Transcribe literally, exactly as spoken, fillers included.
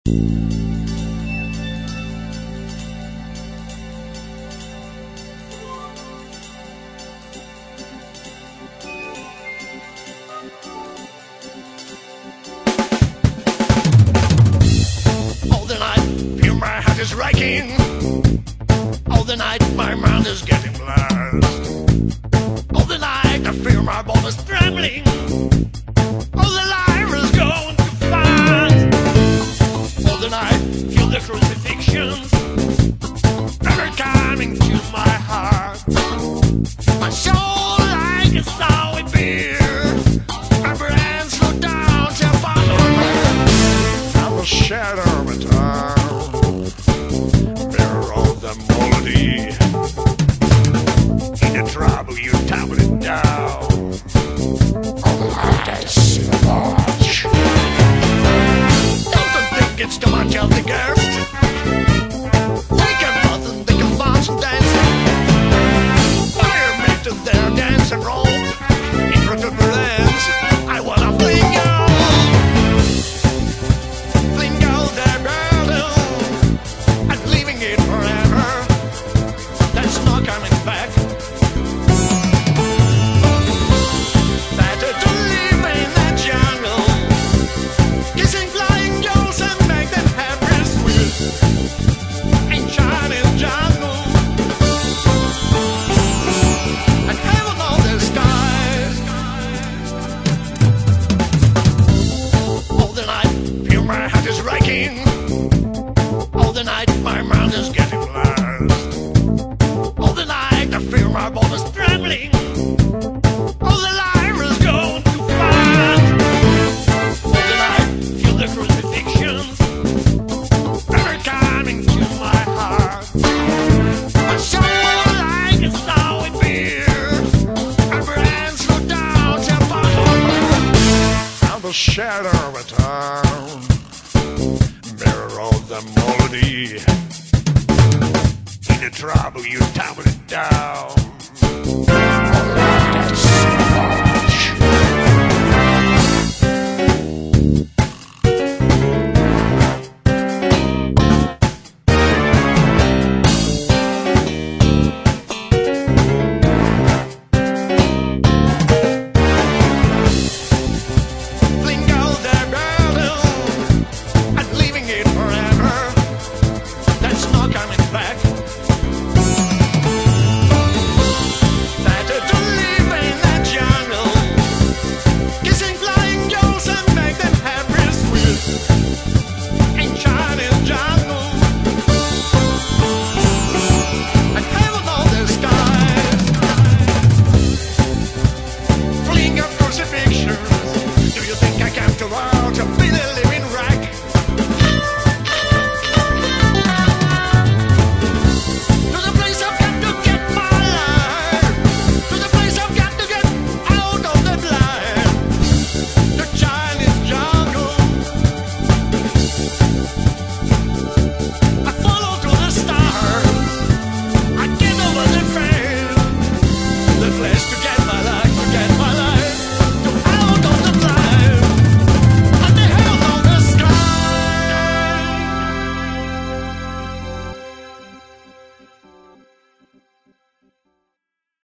All the night, feel my heart is raking. All the night, my mind is getting blessed. All the night, I feel my bones trembling. All the life is going too fast. All the night, feel the crucifixions. Ever coming to my heart. My soul like a sour beer. My brain slow down to a bottom. I'm a shadow of a town. Mirror of the melody. In the trouble, you topple it down. All the light I see the watch. Don't think it's too much of the gift. They can both and they can bounce and dance. Fire me to their dance and roll. In front of the lens, I wanna fling out. Fling out their burden. I'm leaving it forever. That's not coming back. Better to live in that jungle. Kissing flying girls and make them happy sweet. In Chinese jungle. And heaven on the skies. All the night, feel my heart is raking. All the night, my mind is getting blessed. All the night, I feel my bones trembling. All the life is going too fast. All the night, feel the crucifixions. Ever coming to my heart. My soul like a sour beer. My brain slow down to a bottom. I'm the shadow of a town. Mirror of the melody. In the trouble, you topple it down. All the light I see the watch. Fling out their burden. I'm leaving it forever. That's not coming back. Better to live in that jungle. Kissing flying girls and make them happy sweet. In Chinese jungle. And heaven on the skies. Fling of crucifixions. Do you think I came to world to be the living